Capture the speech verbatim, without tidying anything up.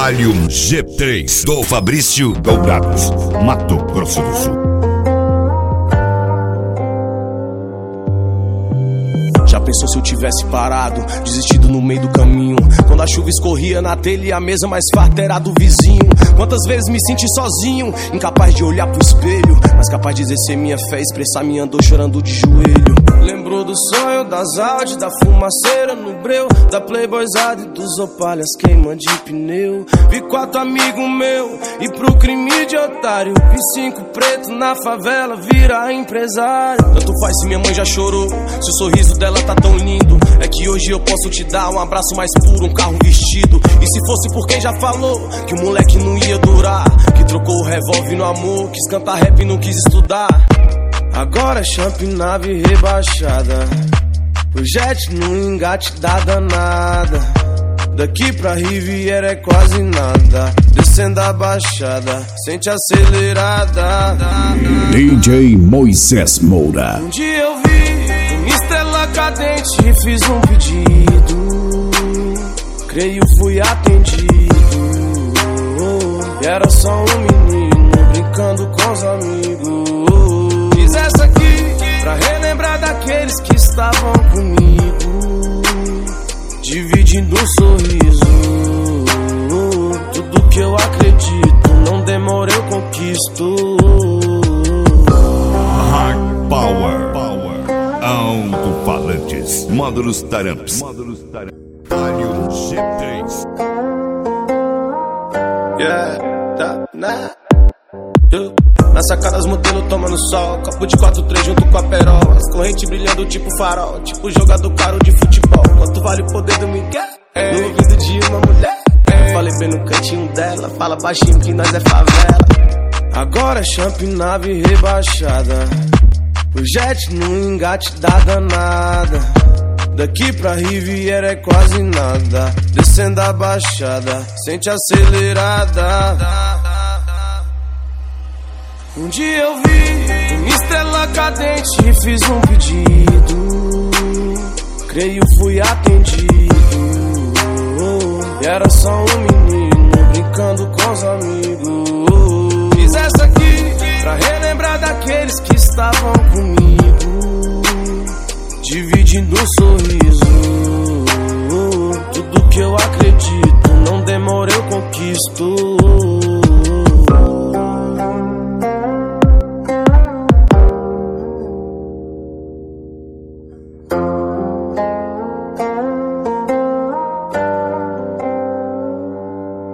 Valium G três do Fabrício Dourados, Mato Grosso do Sul. Já pensou se eu tivesse parado, desistido no meio do caminho? Quando a chuva escorria na telha e a mesa mais farta era do vizinho. Quantas vezes me senti sozinho, incapaz de olhar pro espelho, mas capaz de exercer minha fé, expressar minha dor chorando de joelho. Lembrou do sonho, das Audi, da fumaceira no breu, da playboyzada e dos opalhas queima de pneu. Vi quatro amigos meu e pro crime de otário, vi cinco pretos na favela virar empresário. Tanto faz se minha mãe já chorou, se o sorriso dela tá tão lindo, é que hoje eu posso te dar um abraço mais puro, um carro vestido. E se fosse por quem já falou que o moleque não ia durar, que trocou o revólver no amor, quis cantar rap e não quis estudar. Agora é champ nave rebaixada, o jet no engate da danada. Daqui pra Riviera é quase nada, descendo a baixada, sente acelerada. D J Moisés Moura. Um dia eu vi uma estrela cadente e fiz um pedido, creio fui atendido. E era só um menino brincando com os amigos. Fiz essa aqui pra relembrar daqueles que estavam comigo, dividindo um sorriso. Tudo que eu acredito, não demora eu conquisto. Hard Power, Power. Alto-falantes, módulos Taramps, módulos Taramps. Valium G três. Yeah, tá, né? Eu, na sacada as modelos tomando sol, copo de quatro três junto com a perola, as correntes brilhando tipo farol, tipo jogador caro de futebol. Quanto vale o poder do Miguel? É. No ouvido de uma mulher. É. Falei bem no cantinho dela, fala baixinho que nós é favela. Agora é champ nave rebaixada, o jet no engate da danada. Daqui pra Riviera é quase nada, descendo a baixada, sente acelerada. Um dia eu vi uma estrela cadente e fiz um pedido, creio fui atendido. E era só um menino brincando com os amigos. Fiz essa aqui pra relembrar daqueles que estavam comigo, dividindo um sorriso. Tudo que eu acredito, não demora eu conquisto.